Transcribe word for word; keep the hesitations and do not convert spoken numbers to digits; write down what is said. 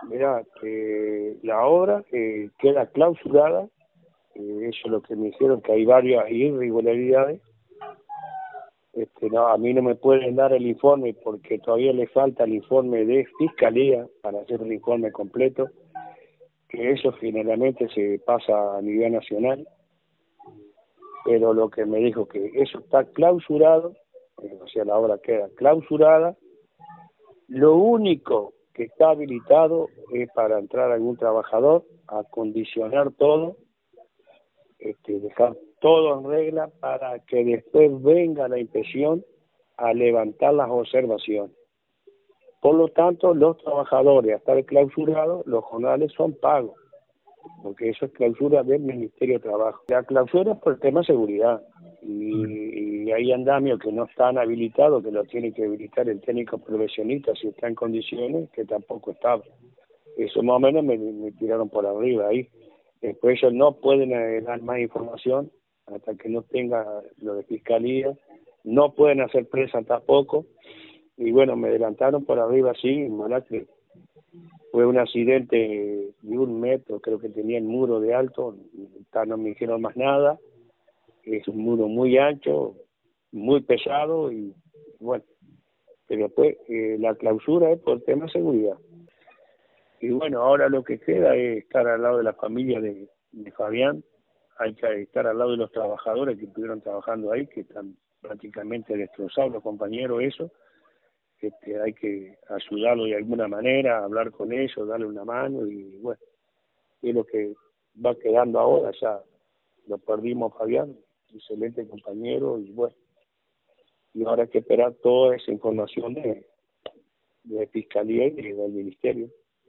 Mirá, que la obra eh, queda clausurada, eh, eso es lo que me dijeron, que hay varias irregularidades. Este, no, a mí no me pueden dar el informe porque todavía le falta el informe de Fiscalía para hacer el informe completo, que eso generalmente se pasa a nivel nacional, pero lo que me dijo que eso está clausurado, eh, o sea, la obra queda clausurada. Lo único que está habilitado es para entrar algún trabajador, acondicionar todo, este, dejar todo en regla para que después venga la inspección a levantar las observaciones. Por lo tanto, los trabajadores, hasta el clausurado, los jornales son pagos, porque eso es clausura del Ministerio de Trabajo. La clausura es por el tema de seguridad, y, y hay andamios que no están habilitados, que lo tiene que habilitar el técnico profesionista si está en condiciones, que tampoco estaba. Eso más o menos me, me tiraron por arriba ahí. Después ellos no pueden eh, dar más información hasta que no tenga lo de Fiscalía, no pueden hacer presa tampoco, y bueno, me adelantaron por arriba así, mala que fue un accidente de un metro, creo que tenía el muro de alto, no me dijeron más nada, es un muro muy ancho, muy pesado, y bueno, pero después eh, la clausura es por tema de seguridad. Y bueno, ahora lo que queda es estar al lado de la familia de, de Fabián, hay que estar al lado de los trabajadores que estuvieron trabajando ahí, que están prácticamente destrozados los compañeros, eso. Este, hay que ayudarlo de alguna manera, hablar con ellos, darle una mano, y bueno, es lo que va quedando ahora. Ya lo perdimos, Fabián, excelente compañero, y bueno, y ahora hay que esperar toda esa información de, de Fiscalía y del Ministerio.